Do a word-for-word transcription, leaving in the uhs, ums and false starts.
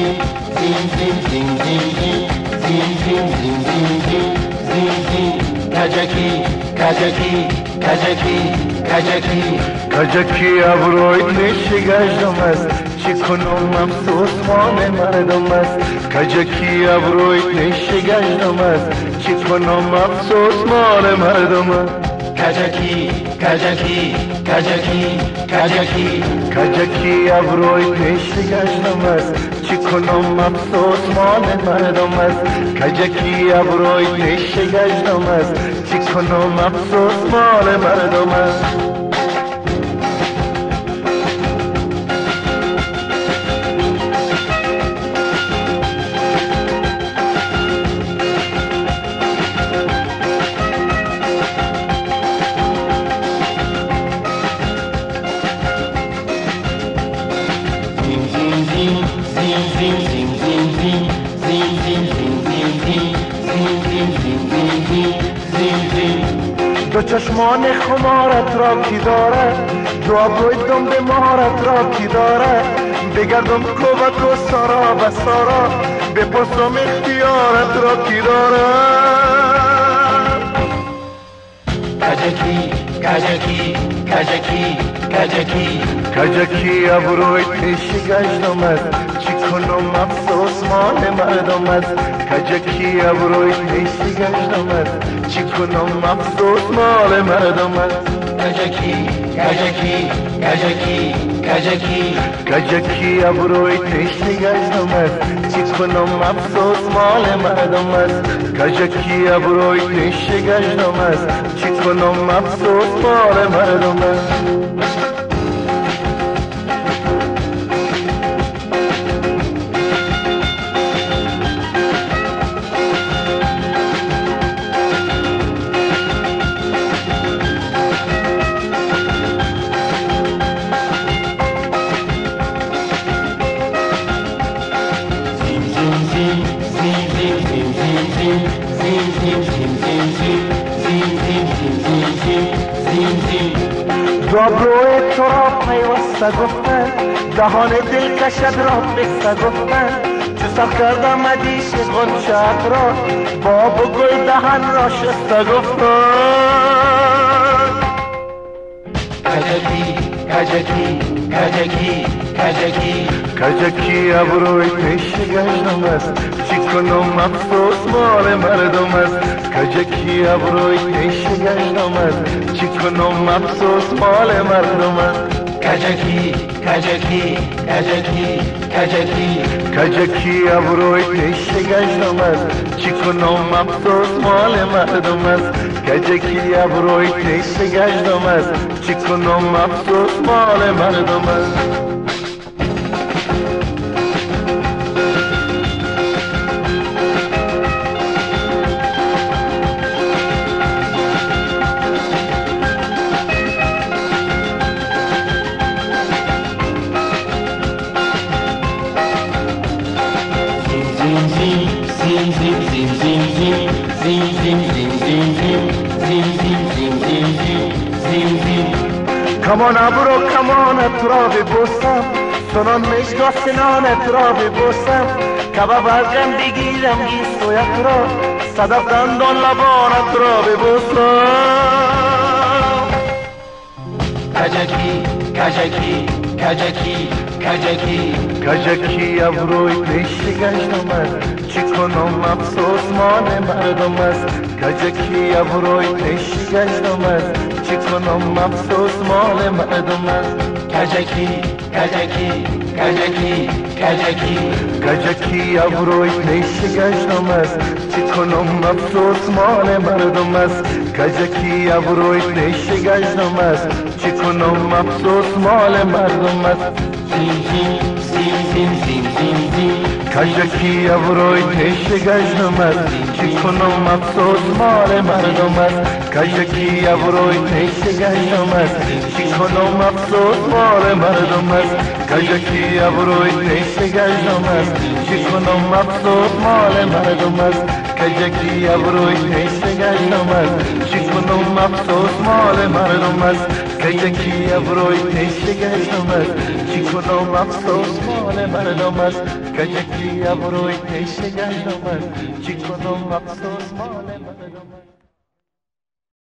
زین زین زین زین زین زین زین زین زین زین زین کجکی کجکی کجکی کجکی کجکی ابرویت نشگشتم است چی کنم افسوس مال مردم است کجکی ابرویت نشگشتم است چی کنم افسوس مال مردم است کجکی کجکی کجکی کجکی کجکی ابرویت نشگشتم است چی کنم افسوس مال مردم است کجکی ابرویت نشگشتم است چی کنم افسوس مال مردم است دو چشمان خمارت را کی دارد دو ابروی دم به مهارت را کی دارد بگردم کوبک و سارا و سارا بپرسم اختیارت را کی دارد کجکی کجکی کجکی کجکی کجکی ابروی نشگشتم است چی کنم افسوس مال مردم است کجکی ابروی نشگشتم است چی کنم افسوس مال مردم است کجکی کجکی کجکی کجکی کجکی ابروی نشگشتم است چی کنم افسوس مال مردم است کجکی ابروی نشگشتم است چی کنم افسوس مال مردم است دابروی تو را پیوسته گفتن دهان دل کشد را بسته گفتن چو سر کردم مدیش غنچت را باب و گل دهن را شسته گفتن کجکی کجکی کجکی کجکی کجکی ابروی نشگشتم است چی کنم افسوس مال مردم است کجکی ابروی نشگشتم است چی کنم افسوس مال مردم است کجکی کجکی کجکی کجکی کجکی ابروی نشگشتم است چی کنم افسوس مال مردم است کجکی ابروی نشگشتم است چی کنم افسوس مال مردم است کمان ابرو کمانت را ببوسم سنان مشگاه سنانت را ببوسم کباب از غم بگیرم گیسویت را صدف دندان لبانت را ببوسم کجکی کجکی کجکی کجکی کجکی ابروی نشگشتم است چی کنم افسوس مال مردم است کجکی ابروی نشگشتم است چی کنم افسوس مال مردم است کجکی کجکی کجکی کجکی کجکی ابروی نشگشتم است چی کنم افسوس مال مردم است کجکی ابروی نشگشتم است چی کنم افسوس مال مردم است زین زین زین زین زین زین زین کجکی ابروی نشگشتم است چی کنم افسوس مال مردم است کجکی ابروی نشگشتم است چی کنم افسوس مال مردم است کجکی ابروی نشگشتم است چی کنم افسوس مال مردم است کجکی ابروی نشگشتم است چی کنم افسوس مال مردم است کجکی ابروی نشگشتم است چی کنم افسوس مال مردم است کجکی ابروی تیشه گشتم است چی کنم افسوس مال مردم